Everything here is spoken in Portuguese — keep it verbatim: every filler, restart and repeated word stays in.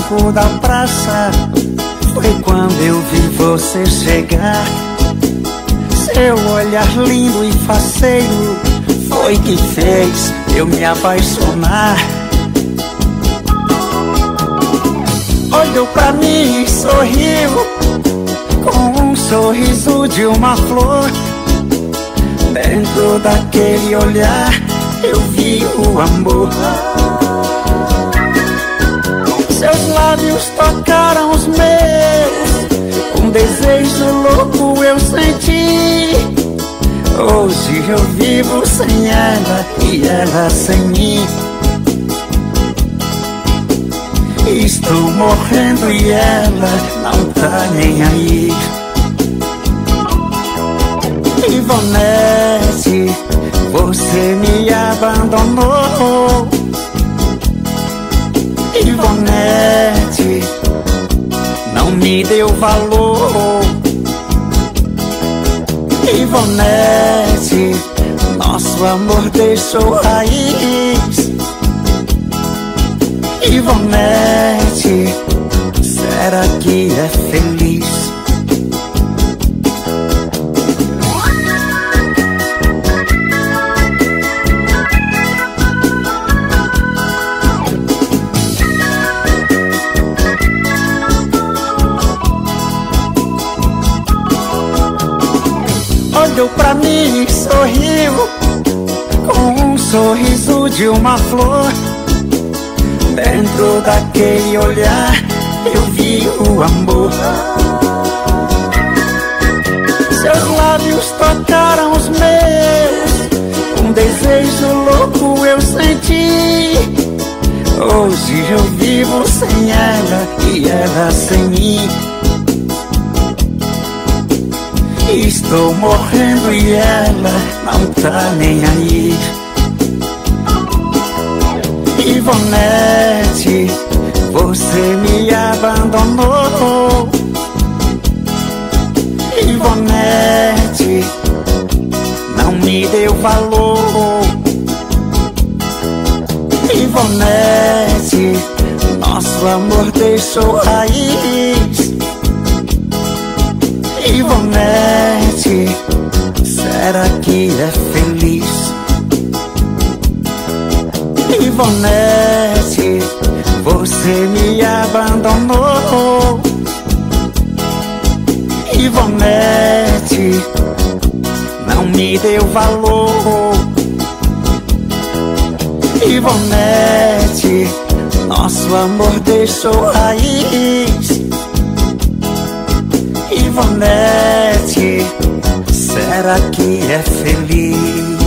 banco da praça foi quando eu vi você chegar. Seu olhar lindo e faceiro foi que fez eu me apaixonar. Olhou pra mim e sorriu com um sorriso de uma flor. Dentro daquele olhar eu vi o amor. Seus lábios tocaram os meus, um desejo louco eu senti. Hoje eu vivo sem ela e ela sem mim. Estou morrendo e ela não tá nem aí. Ivonete, você me abandonou. Ivonete, não me deu valor. Ivonete, nosso amor deixou raiz. Ivonete, será que é feliz? Olhou pra mim e sorriu com um sorriso de uma flor. Dentro daquele olhar eu vi o amor. Seus lábios tocaram os meus, um desejo louco eu senti. Hoje eu vivo sem ela e ela sem mim. Estou morrendo e ela não tá nem aí. Ivonete, você me abandonou. Ivonete, não me deu valor. Ivonete, nosso amor deixou raiz. Ivonete, será que é feliz? Ivonete, você me abandonou. Ivonete, não me deu valor. Ivonete, nosso amor deixou raiz. Ivonete, será que é feliz?